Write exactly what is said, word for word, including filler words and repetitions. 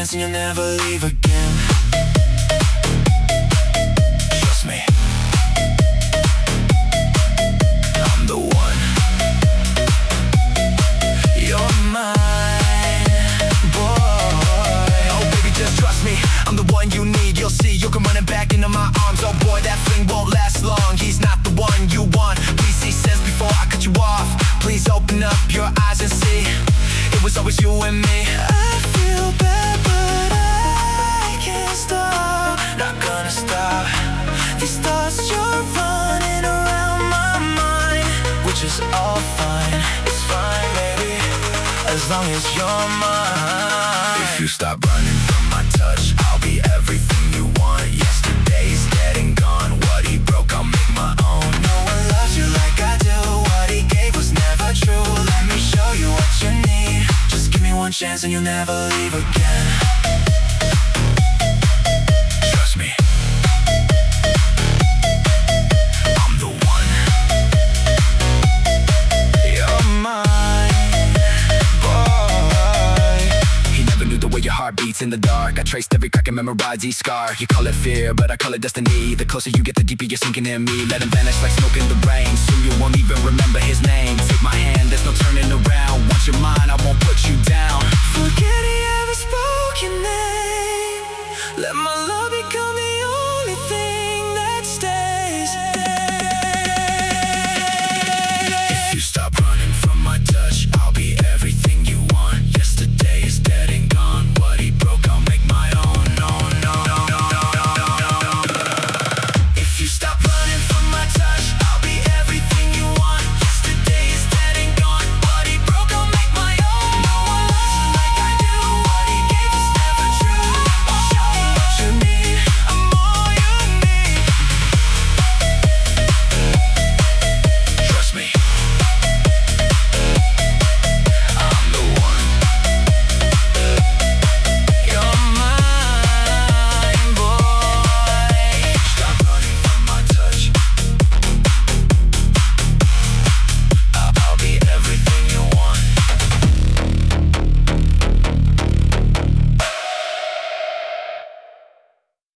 chance and you'll never leave again. Trust me, I'm the one. You're mine, boy. Oh baby, just trust me, I'm the one you need. You'll see, you'll come running back into my arms. Oh boy, that fling won't last long. He's not the one you want. Please see sense before I cut you off. Please open up your eyes and see, it was always you and me. I feel bad, but I can't stop. Not gonna stop. These thoughts you're running around my mind, which is all fine. It's fine, baby, as long as you're mine. If you stop running from my touch, I'll be everything you want. Yesterday's dead and gone. What he broke, I'll make my own. No one loves you like I do. What he gave was never true. Let me show you what you need. Just give me one chance and you'll never leave again. Trust me, I'm the one. You're mine, boy. He never knew the way your heart beats in the dark. I traced every crack and memorized each scar. You call it fear, but I call it destiny. The closer you get, the deeper you're sinking in me. Let him vanish like smoke in the rain. Soon you won't even remember his name. Take my hand, there's no turning around. Once you're mine, I won't put you down. Forget he ever spoke your name. Let my love become the only thing that stays.